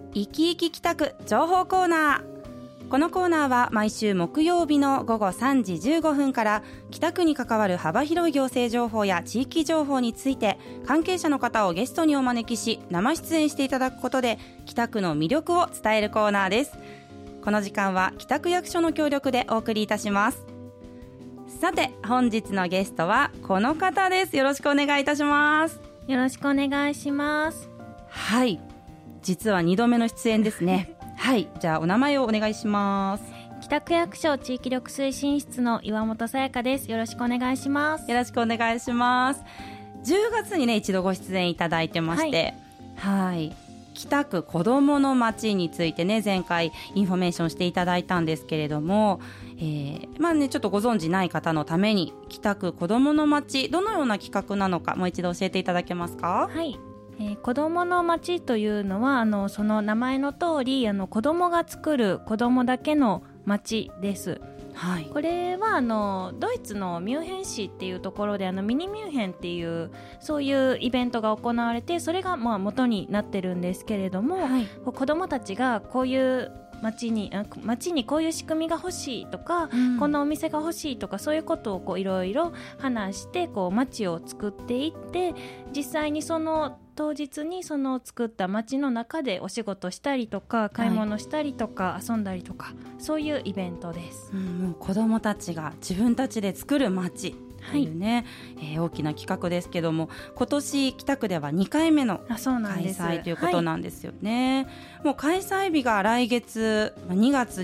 生き生き北区情報コーナー。このコーナーは毎週木曜日の午後3時15分から北区に関わる幅広い行政情報や地域情報について関係者の方をゲストにお招きし生出演していただくことで北区の魅力を伝えるコーナーです。この時間は北区役所の協力でお送りいたします。さて本日のゲストはこの方です。よろしくお願いいたします。 よろしくお願いします。 はい、実は2度目の出演ですね。はい、じゃあお名前をお願いします。 北区役所地域力推進室の岩本さやかです。よろしくお願いします。 よろしくお願いします。10月にね一度ご出演いただいてまして、はい、北区子どもの街についてね前回インフォメーションしていただいたんですけれども、まあねちょっとご存じない方のために北区子どもの街どのような企画なのかもう一度教えていただけますか？ はい、子どもの街というのはその名前の通り子どもが作る子どもだけの街です。 はい、 これはドイツのミュンヘン市っていうところでミニミュンヘンっていうそういうイベントが行われてそれがまあ元になってるんですけれども、はい、子どもたちがこういう街にこういう仕組みが欲しいとか、こんなお店が欲しいとかそういうことをいろいろ話して街を作っていって実際にその当日にその作った街の中でお仕事したりとか買い物したりとか、遊んだりとかそういうイベントです。 もう子どもたちが自分たちで作る街というね、大きな企画ですけども今年北区では2回目の開催ということなんですよね。もう開催日が来月2月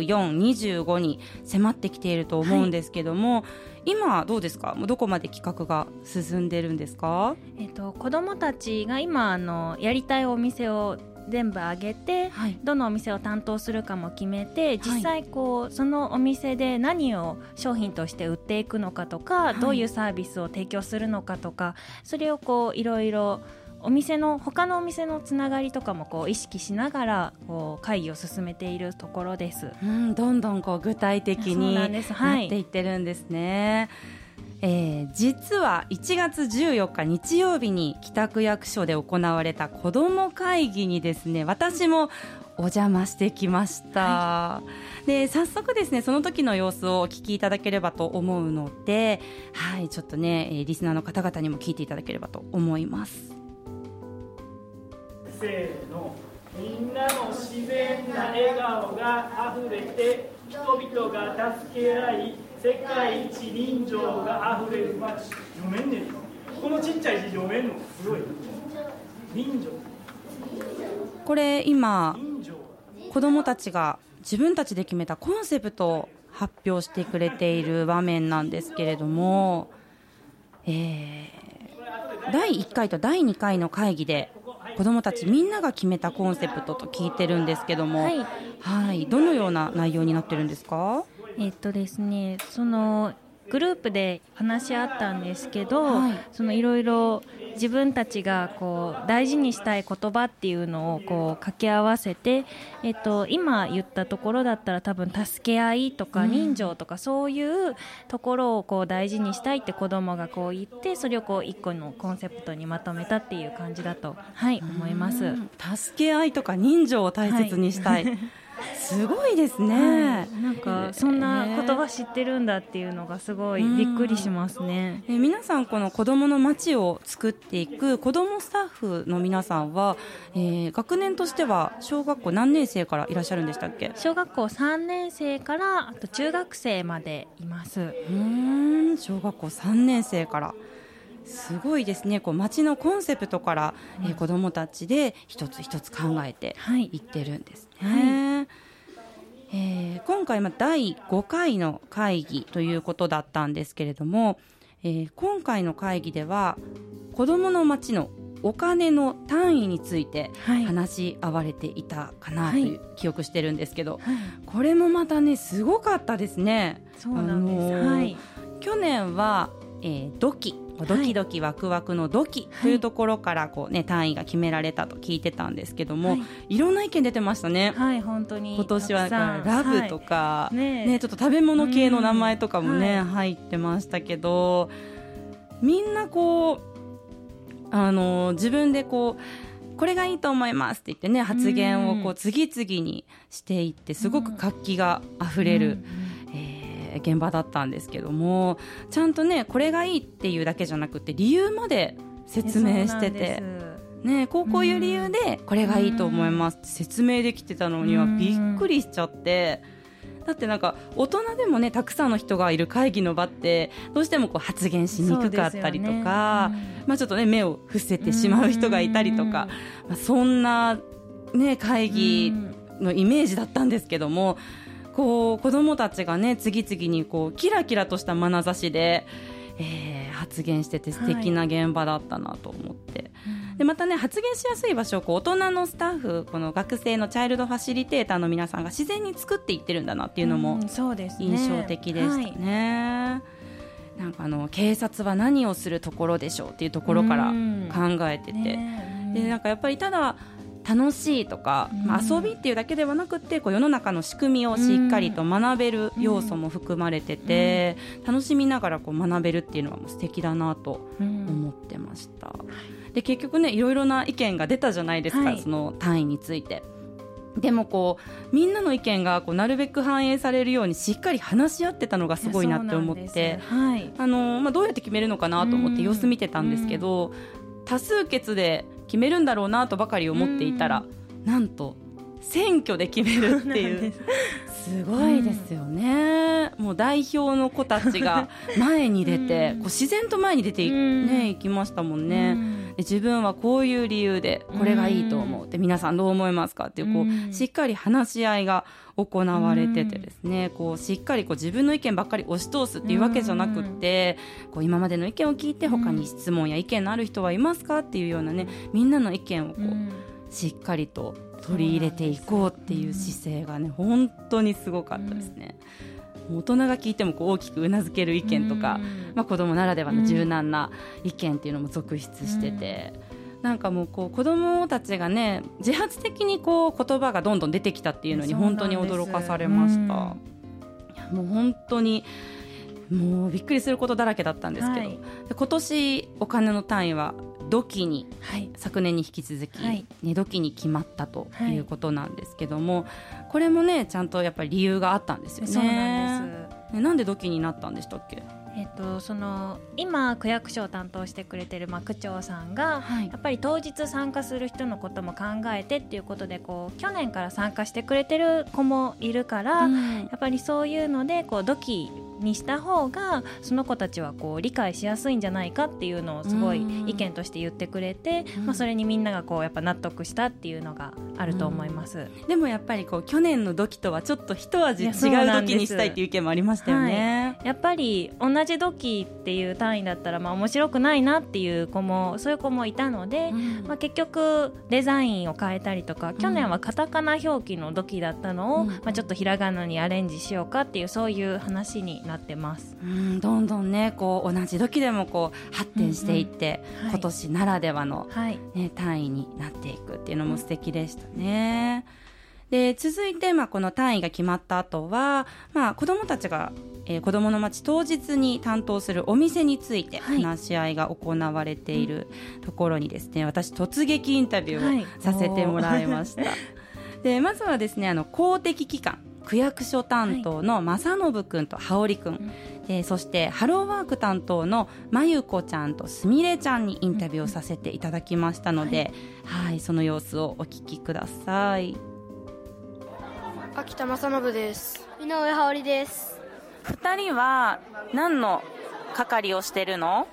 24、25に迫ってきていると思うんですけども、今どうですか？もうどこまで企画が進んでるんですか？ 子どもたちが今やりたいお店を全部挙げて、どのお店を担当するかも決めて実際そのお店で何を商品として売っていくのかとか、どういうサービスを提供するのかとかそれをいろいろ他のお店のつながりとかも意識しながら会議を進めているところです。 どんどん具体的になっていってるんですね。実は1月14日日曜日に北区役所で行われた子ども会議にですね私もお邪魔してきました。で早速ですねその時の様子をお聞きいただければと思うので、ちょっとねリスナーの方々にも聞いていただければと思います。 せーの。みんなの自然な笑顔があふれて人々が助け合い世界一人情があふれる街。読めんねん。このちっちゃい字読めんのすごい。人情。 これ今子どもたちが自分たちで決めたコンセプトを発表してくれている場面なんですけれども、第1回と第2回の会議で子どもたちみんなが決めたコンセプトと聞いてるんですけども、どのような内容になってるんですか？ ですね、そのグループで話し合ったんですけど、いろいろ自分たちが大事にしたい言葉っていうのを掛け合わせて、今言ったところだったら多分助け合いとか人情とかそういうところを大事にしたいって子どもが言ってそれを一個のコンセプトにまとめたっていう感じだと、思います。 助け合いとか人情を大切にしたい、すごいですね。 なんかそんな言葉知ってるんだっていうのがすごいびっくりしますね。 皆さんこの子どもの街を作っていく子どもスタッフの皆さんは、学年としては小学校何年生からいらっしゃるんでしたっけ？ 小学校3年生からあと中学生までいます。 小学校3年生からすごいですね。街のコンセプトから、子どもたちで一つ一つ考えていってるんですね。今回第5回の会議ということだったんですけれども、今回の会議では子どもの街のお金の単位について話し合われていたかなという記憶してるんですけど、これもまたねすごかったですね。 そうなんです。 去年は、ドキドキワクワクのドキというところから単位が決められたと聞いてたんですけども、いろんな意見出てましたね。 本当に今年はラブとか、ちょっと食べ物系の名前とかもね、入ってましたけどみんな自分でこれがいいと思いますって言ってね、発言をこう次々にしていって、すごく活気があふれる、現場だったんですけども、ちゃんとねこれがいいっていうだけじゃなくて理由まで説明してて、ね、こういう理由でこれがいいと思いますって説明できてたのにはびっくりしちゃって、だってなんか大人でもねたくさんの人がいる会議の場ってどうしてもこう発言しにくかったりとか、まあ、ちょっとね目を伏せてしまう人がいたりとか、まあ、そんな、ね、会議のイメージだったんですけども、こう子どもたちがね次々にこうキラキラとした眼差しで、発言してて素敵な現場だったなと思って、でまたね発言しやすい場所をこう大人のスタッフ、この学生のチャイルドファシリテーターの皆さんが自然に作っていってるんだなっていうのも印象的でしたね。なんか警察は何をするところでしょうっていうところから考えてて、でなんかやっぱりただ楽しいとか、まあ、遊びっていうだけではなくてこう世の中の仕組みをしっかりと学べる要素も含まれてて、楽しみながらこう学べるっていうのはもう素敵だなと思ってました。で結局ねいろいろな意見が出たじゃないですか、その単位について。でもこうみんなの意見がこうなるべく反映されるようにしっかり話し合ってたのがすごいなって思って、まあ、どうやって決めるのかなと思って様子見てたんですけど、多数決で決めるんだろうなとばかり思っていたら、なんと選挙で決めるっていうすごいですよね。もう代表の子たちが前に出てこう自然と前に出ていきましたもんね。で自分はこういう理由でこれがいいと思うって皆さんどう思いますかっていう、こうしっかり話し合いが行われててですね、こうしっかりこう自分の意見ばっかり押し通すっていうわけじゃなくって、こう今までの意見を聞いて他に質問や意見のある人はいますかっていうようなね、みんなの意見をこうしっかりと取り入れていこうっていう姿勢がね本当にすごかったですね。大人が聞いてもこう大きくうなずける意見とか、まあ、子供ならではの柔軟な意見っていうのも続出してて、なんかもうこう子供たちがね自発的にこう言葉がどんどん出てきたっていうのに本当に驚かされました。いやもう本当にもうびっくりすることだらけだったんですけど、今年お金の単位は土器に、昨年に引き続き、土器に決まったということなんですけども、これもねちゃんとやっぱり理由があったんですよね。 そうなんです。 なんで土器になったんでしたっけ？ その今区役所を担当してくれてる、区長さんが、やっぱり当日参加する人のことも考えてっていうことでこう去年から参加してくれてる子もいるから、やっぱりそういうのでこう土器にした方がその子たちはこう理解しやすいんじゃないかっていうのをすごい意見として言ってくれて、それにみんながこうやっぱ納得したっていうのがあると思います。 でもやっぱりこう去年の土器とはちょっと一味違う土器にしたいっていう意見もありましたよね。 やっぱり同じ土器っていう単位だったら面白くないなっていう子もそういう子もいたので、結局デザインを変えたりとか、去年はカタカナ表記の土器だったのを、ちょっとひらがなにアレンジしようかっていうそういう話になってます。 どんどんねこう同じ土器でもこう発展していって、今年ならではの、単位になっていくっていうのも素敵でしたね。で続いて、この単位が決まった後は、子どもたちが、子どもの街当日に担当するお店について話し合いが行われているところにですね、私突撃インタビューをさせてもらいました。でまずはですね公的機関区役所担当の正信くんと羽織くん、そしてハローワーク担当のまゆこちゃんとすみれちゃんにインタビューをさせていただきましたので、その様子をお聞きください。 秋田正信です。井上羽織です。 2人は何の係をしてるの？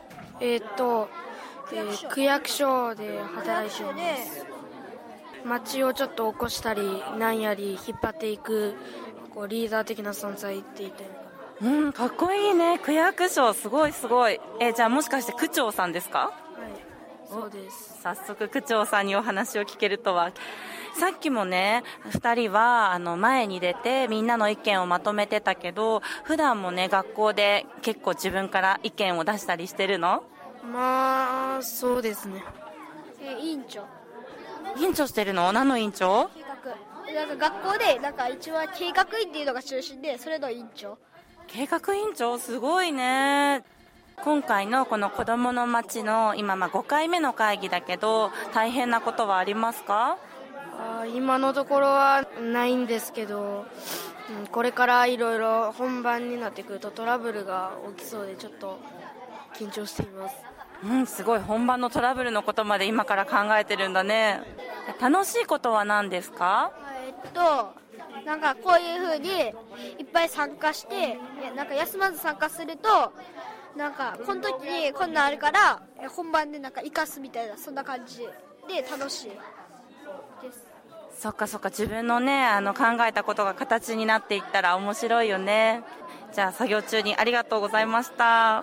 区役所で働いています。街をちょっと起こしたりなんやり引っ張っていくこうリーダー的な存在って言ってるのかな。 かっこいいね。区役所すごいすごい。じゃあもしかして区長さんですか？ はい、そうです。 早速区長さんにお話を聞けるとは。さっきもね2人は前に出てみんなの意見をまとめてたけど、普段もね学校で結構自分から意見を出したりしてるの？ そうですね。 委員長。 委員長してるの？何の委員長？ 計画。なんか学校でなんか一番計画委員っていうのが中心で、それの委員長。 計画委員長すごいね。 今回のこの子どもの街の今5回目の会議だけど、大変なことはありますか？ 今のところはないんですけど、これからいろいろ本番になってくるとトラブルが起きそうでちょっと緊張しています。 すごい、本番のトラブルのことまで今から考えてるんだね。楽しいことは何ですか？ なんかこういう風にいっぱい参加して、なんか休まず参加すると、なんかこの時にこんなんあるから本番でなんか生かすみたいな、そんな感じで楽しいです。 そっかそっか、自分のね考えたことが形になっていったら面白いよね。じゃあ作業中にありがとうございました。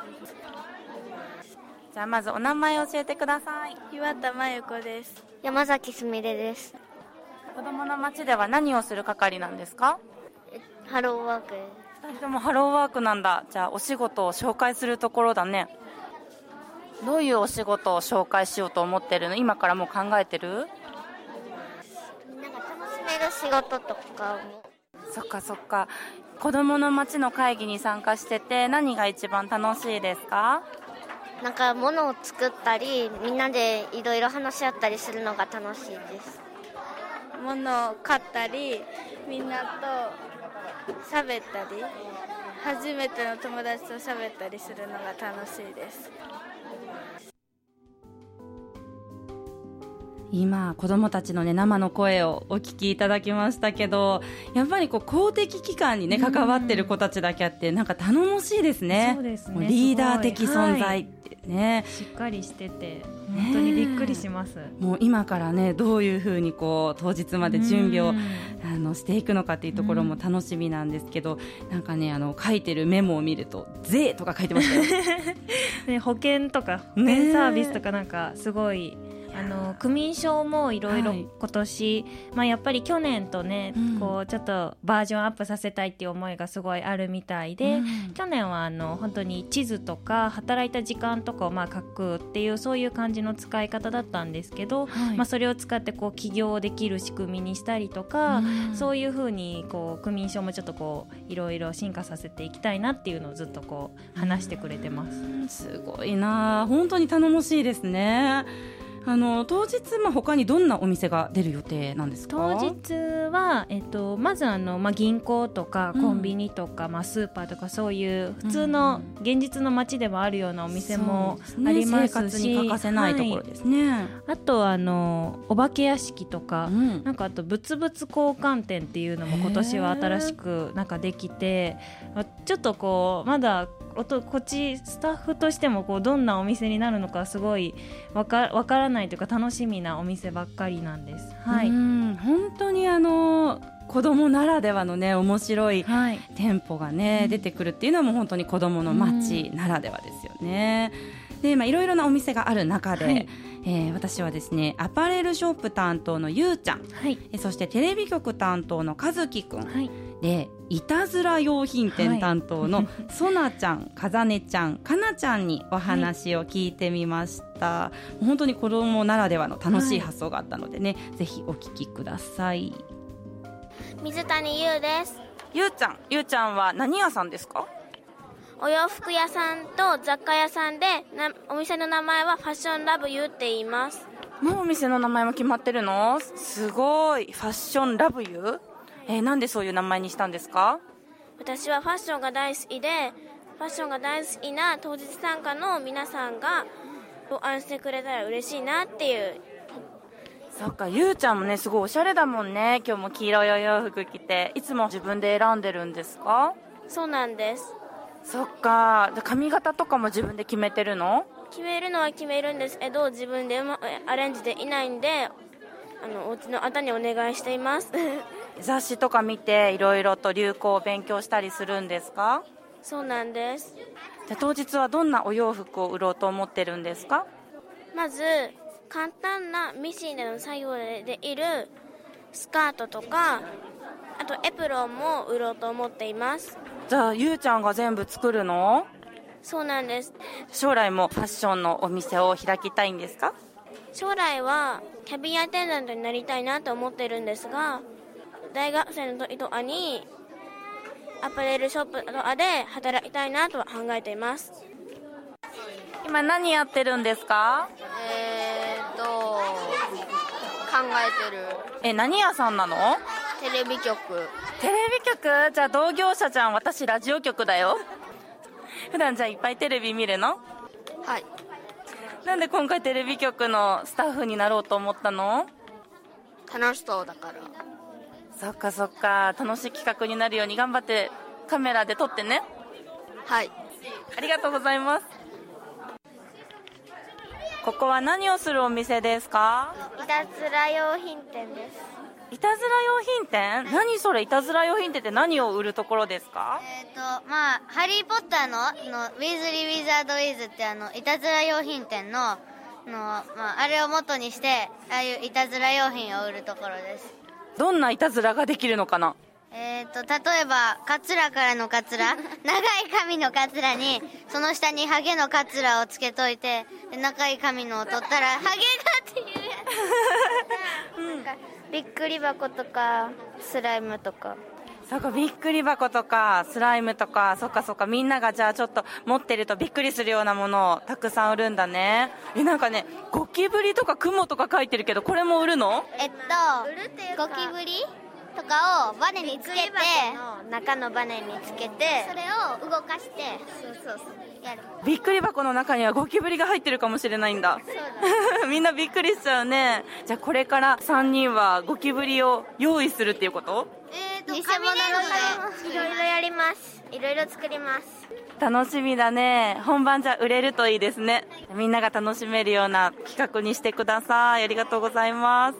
じゃあまずお名前を教えてください。 岩田真由子です。山崎すみれです。 子どもの街では何をする係なんですか？ ハローワーク。 2人ともハローワークなんだ。じゃあお仕事を紹介するところだね。どういうお仕事を紹介しようと思ってるの？今からもう考えてる？ なんか楽しめる仕事とかも。 そっかそっか。子どもの街の会議に参加してて何が一番楽しいですか？ なんか物を作ったり、みんなでいろいろ話し合ったりするのが楽しいです。物を買ったり、みんなと喋ったり、初めての友達と喋ったりするのが楽しいです。 今子どもたちの、生の声をお聞きいただきましたけど、やっぱり公的機関に、関わってる子たちだけあってなんか頼もしいですね。 そうですね、 リーダー的存在ってね、 しっかりしてて本当にびっくりします。 もう今からねどういうふうに当日まで準備をしていくのかっていうところも楽しみなんですけど、なんかね書いてるメモを見ると税とか書いてましたよね、保険とか保険サービスとかなんかすごい区民賞もいろいろ今年、やっぱり去年とね、ちょっとバージョンアップさせたいっていう思いがすごいあるみたいで、去年は本当に地図とか働いた時間とかを書くっていうそういう感じの使い方だったんですけど、それを使って起業できる仕組みにしたりとか、そういう風に区民賞もちょっといろいろ進化させていきたいなっていうのをずっと話してくれてます。 すごいな、本当に頼もしいですね。当日、他にどんなお店が出る予定なんですか？ 当日は、まず銀行とかコンビニとか、スーパーとかそういう普通の現実の街ではあるようなお店もありますし、 生活に欠かせないところですね。 あとお化け屋敷とか、なんかあと物々交換店っていうのも今年は新しくなんかできて、ちょっとまだこっちスタッフとしてもどんなお店になるのかすごいわからないというか楽しみなお店ばっかりなんです。 本当に子供ならではのね面白い店舗がね、出てくるっていうのも本当に子供の街ならではですよね。で、いろいろなお店がある中で、私はですねアパレルショップ担当のゆうちゃん、そしてテレビ局担当のかずきくん、でいたずら用品店担当のそなちゃん、かざねちゃん、かなちゃんにお話を聞いてみました。本当に子供ならではの楽しい発想があったのでね、ぜひお聞きください。 水谷優です。 ゆうちゃんは何屋さんですか？ お洋服屋さんと雑貨屋さんで、お店の名前はファッションラブユーって言います。 もうお店の名前も決まってるの？すごい。ファッションラブユー？なんでそういう名前にしたんですか？ 私はファッションが大好きで、ファッションが大好きな当日参加の皆さんがご愛してくれたら嬉しいなっていう。 そっか、ゆうちゃんもねすごいおしゃれだもんね。今日も黄色いお洋服着て、いつも自分で選んでるんですか？ そうなんです。 そっか、髪型とかも自分で決めてるの？ 決めるのは決めるんですけど、自分でアレンジできないんで、お家の方にお願いしています雑誌とか見ていろいろと流行を勉強したりするんですか？ そうなんです。 じゃあ当日はどんなお洋服を売ろうと思ってるんですか？ まず簡単なミシンでの作業でできるスカートとか、あとエプロンも売ろうと思っています。 じゃあゆうちゃんが全部作るの？ そうなんです。 将来もファッションのお店を開きたいんですか？ 将来はキャビンアテンダントになりたいなと思ってるんですが、大学生の時とかにアパレルショップとかで働きたいなとは考えています。 今何やってるんですか？ 考えてる。 何屋さんなの？ テレビ局。 テレビ局？じゃあ同業者じゃん。私ラジオ局だよ。普段じゃあいっぱいテレビ見るの？ はい。 なんで今回テレビ局のスタッフになろうと思ったの？ 楽しそうだから。 そっかそっか、楽しい企画になるように頑張ってカメラで撮ってね。 はい。 ありがとうございます。ここは何をするお店ですか？ いたずら用品店です。 いたずら用品店？何それ、いたずら用品店って何を売るところですか？ ハリーポッターのウィズリー・ウィザード・ウィズっていたずら用品店のあれを元にしてああいういたずら用品を売るところです。 どんないたずらができるのかな？ 例えばカツラからのカツラ長い髪のカツラにその下にハゲのカツラをつけといて、長い髪のを取ったらハゲだっていうやつ、びっくり箱とかスライムとか。 そうか、びっくり箱とかスライムとか、そっかそっか、みんながじゃあちょっと持ってるとびっくりするようなものをたくさん売るんだね。なんかね、ゴキブリとかクモとか書いてるけど、これも売るの？ ゴキブリとかをバネにつけて、中のバネにつけて、それを動かしてやる。 びっくり箱の中にはゴキブリが入ってるかもしれないんだ。 そうだみんなびっくりしちゃうね。じゃあこれから3人はゴキブリを用意するっていうこと？ 偽物のでいろいろやります。いろいろ作ります。 楽しみだね。本番じゃ売れるといいですね。みんなが楽しめるような企画にしてください。ありがとうございます。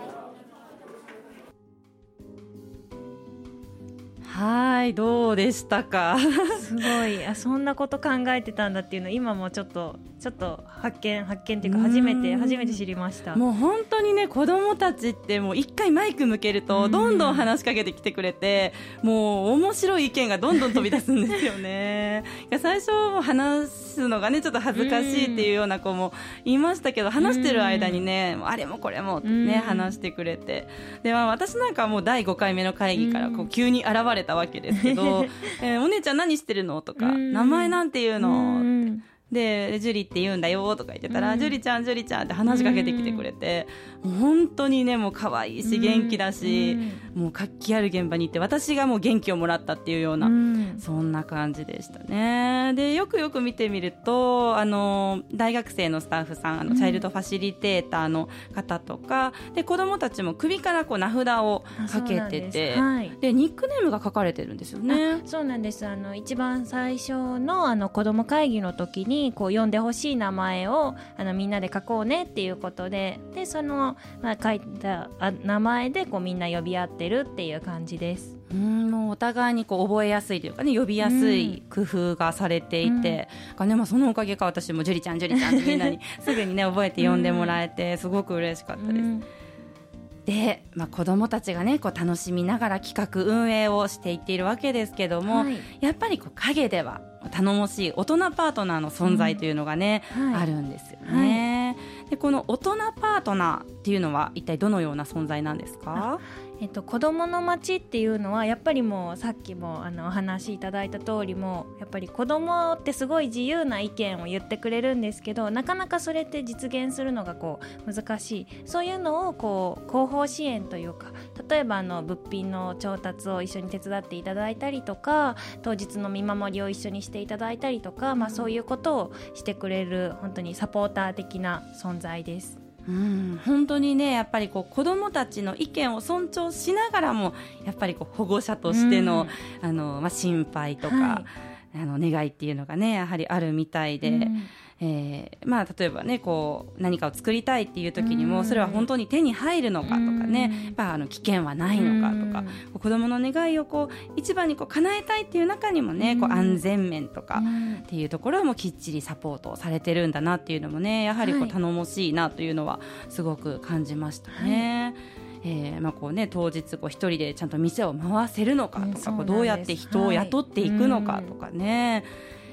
はい、どうでしたか？ すごい、そんなこと考えてたんだっていうの今もちょっと発見っていうか初めて知りました。 もう本当にね、子供たちってもう一回マイク向けるとどんどん話しかけてきてくれて、もう面白い意見がどんどん飛び出すんですよね。最初話すのがねちょっと恥ずかしいっていうような子もいましたけど、話してる間にねあれもこれもってね話してくれて、で、私なんかはもう第5回目の会議からこう急に現れたわけですけど、お姉ちゃん何してるのとか、名前なんていうので、ジュリって言うんだよとか言ってたら、ジュリちゃんって話しかけてきてくれて、もう本当にねもう可愛いし元気だし、もう活気ある現場に行って私がもう元気をもらったっていうような、そんな感じでしたね。で、よくよく見てみると大学生のスタッフさん、チャイルドファシリテーターの方とかで、子どもたちも首からこう名札をかけてて、でニックネームが書かれてるんですよね。 そうなんです。一番最初の子ども会議の時にこう呼んでほしい名前をみんなで書こうねっていうことで、その、書いた名前でこうみんな呼び合ってるっていう感じです。 もうお互いにこう覚えやすいというかね、呼びやすい工夫がされていて、そのおかげか私もジュリちゃんってみんなにすぐにね覚えて呼んでもらえてすごく嬉しかったです。で、子どもたちがねこう楽しみながら企画運営をしていっているわけですけども、やっぱりこう陰では頼もしい大人パートナーの存在というのがね、あるんですよね。で、この大人パートナーっていうのは一体どのような存在なんですか？ 子どもの街っていうのはやっぱりもうさっきもお話しいただいた通り、もやっぱり子どもってすごい自由な意見を言ってくれるんですけど、なかなかそれって実現するのがこう難しい。そういうのをこう後方支援というか、例えば物品の調達を一緒に手伝っていただいたりとか、当日の見守りを一緒にしていただいたりとか、そういうことをしてくれる本当にサポーター的な存在です。 本当にねやっぱりこう子どもたちの意見を尊重しながらも、やっぱりこう保護者としての、心配とか、願いっていうのがねやはりあるみたいで、例えばねこう何かを作りたいっていう時にも、それは本当に手に入るのかとかね、やっぱ危険はないのかとか、子どもの願いをこう一番にこう叶えたいっていう中にもね、こう安全面とかっていうところはもうきっちりサポートされてるんだなっていうのもね、やはりこう頼もしいなというのはすごく感じましたね。こうね、当日こう一人でちゃんと店を回せるのかとか、こうどうやって人を雇っていくのかとかね、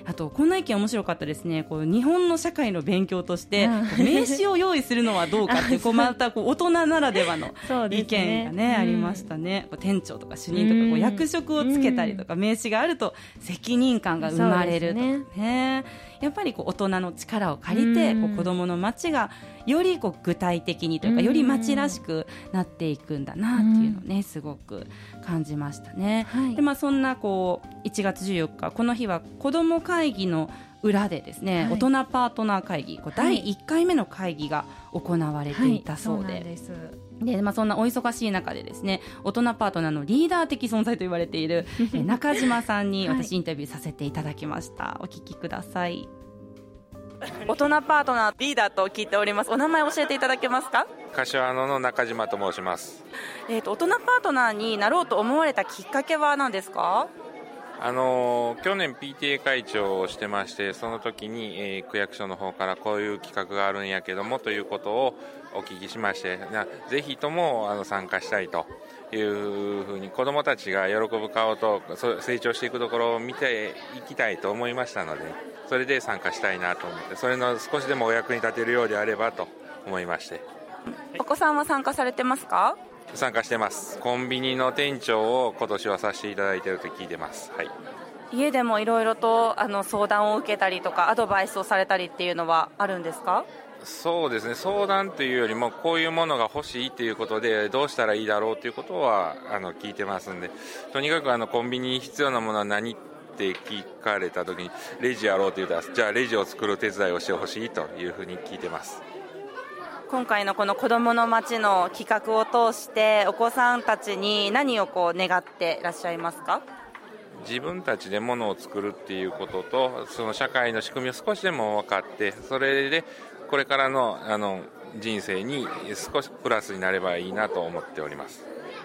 あとこんな意見面白かったですね。こう日本の社会の勉強として名刺を用意するのはどうかってこうまたこう大人ならではの意見がねありましたね。こう店長とか主任とかこう役職をつけたりとか名刺があると責任感が生まれるとかね。やっぱりこう大人の力を借りてこう子どもの街がよりこう具体的にというかより街らしくなっていくんだなっていうのをねすごく感じましたね。でそんなこう1月14日この日は子ども会議の裏でですね、大人パートナー会議こう第1回目の会議が行われていたそうで、そんなお忙しい中でですね大人パートナーのリーダー的存在と言われている中島さんに私インタビューさせていただきました。お聞きください。大人パートナーリーダーと聞いております。お名前教えていただけますか？ 柏野の中島と申します。 大人パートナーになろうと思われたきっかけは何ですか？ 去年 PTA 会長をしてまして、その時に、区役所の方からこういう企画があるんやけどもということをお聞きしまして、ぜひとも参加したいというふうに子どもたちが喜ぶ顔と成長していくところを見ていきたいと思いましたので、それで参加したいなと思って、それの少しでもお役に立てるようであればと思いまして。 お子さんは参加されてますか？ 参加してます。コンビニの店長を今年はさせていただいていると聞いてます。はい、 家でもいろいろと相談を受けたりとかアドバイスをされたりっていうのはあるんですか？ そうですね、相談というよりもこういうものが欲しいということでどうしたらいいだろうということは聞いてますんで、とにかくコンビニに必要なものは何って聞かれた時にレジやろうと言ったら、じゃあレジを作る手伝いをしてほしいというふうに聞いてます。 今回のこの子どもの街の企画を通してお子さんたちに何をこう願っていらっしゃいますか？ 自分たちでものを作るっていうことと、その社会の仕組みを少しでも分かって、それでこれからの人生に少しプラスになればいいなと思っております。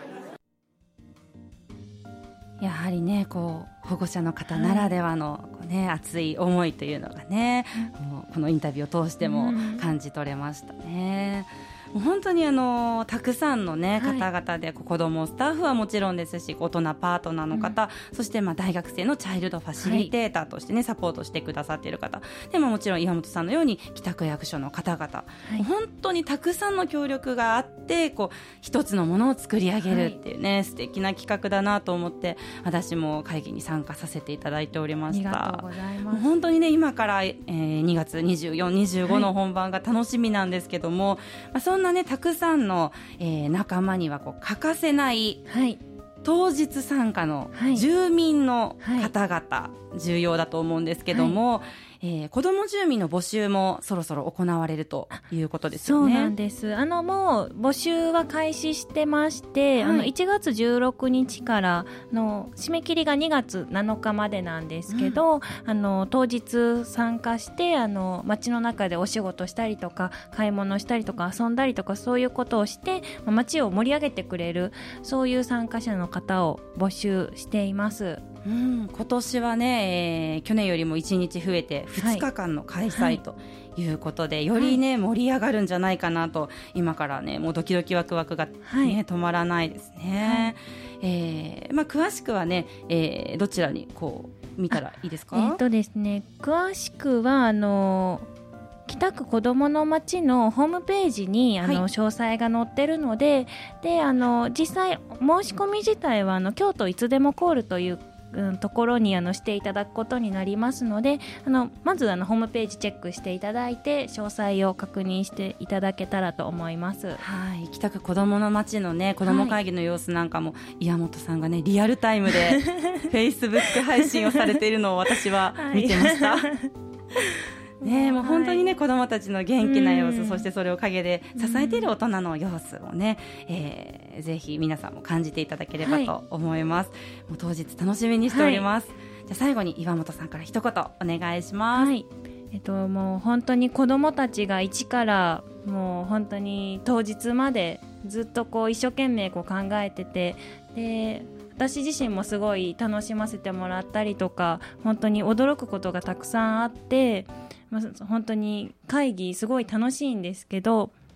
やはりねこう保護者の方ならではの、熱い思いというのがね、もうこのインタビューを通しても感じ取れましたね。もう本当にたくさんの、方々で子どもスタッフはもちろんですし、大人パートナーの方、そして大学生のチャイルドファシリテーターとして、サポートしてくださっている方でも、もちろん岩本さんのように北区役所の方々、本当にたくさんの協力があってこう一つのものを作り上げるっていうね、素敵な企画だなと思って私も会議に参加させていただいておりました。 ありがとうございます。 本当にね今から、2月24、25の本番が楽しみなんですけども、そんなたくさんの、仲間にはこう欠かせない、当日参加の住民の方々、重要だと思うんですけども、子ども住民の募集もそろそろ行われるということですよね。 そうなんです。もう募集は開始してまして、1月16日からの締め切りが2月7日までなんですけど、当日参加して街の中でお仕事したりとか買い物したりとか遊んだりとかそういうことをして街を盛り上げてくれる、そういう参加者の方を募集しています。 今年はね、去年よりも1日増えて2日間の開催ということで、よりね、盛り上がるんじゃないかなと今からねもうドキドキワクワクが、止まらないですね。詳しくはね、どちらにこう見たらいいですか？ ですね、詳しくは北区子どもの街のホームページに詳細が載ってるので、実際申し込み自体は京都いつでもコールというところにしていただくことになりますので、まずホームページチェックしていただいて詳細を確認していただけたらと思います。 北区子どもの街のね子ども会議の様子なんかも、岩本さんがねリアルタイムでFacebook 配信をされているのを私は見てました。もう本当にね子どもたちの元気な様子、そしてそれを陰で支えている大人の様子をね、ぜひ皆さんも感じていただければと思います。もう当日楽しみにしております。じゃあ最後に岩本さんから一言お願いします。 もう本当に子どもたちが一からもう本当に当日までずっとこう一生懸命考えてて、で私自身もすごい楽しませてもらったりとか、本当に驚くことがたくさんあって、本当に会議すごい楽しいんですけど、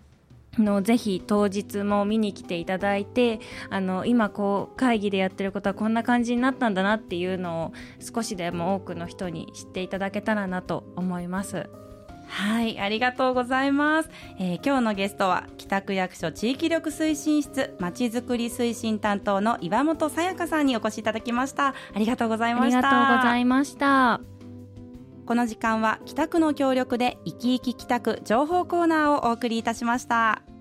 ぜひ当日も見に来ていただいて、今こう会議でやってることはこんな感じになったんだなっていうのを少しでも多くの人に知っていただけたらなと思います。 はい、ありがとうございます。今日のゲストは北区役所地域力推進室まちづくり推進担当の岩本さやかさんにお越しいただきました。ありがとうございました。 ありがとうございました。 この時間は北区の協力で生き生き北区情報コーナーをお送りいたしました。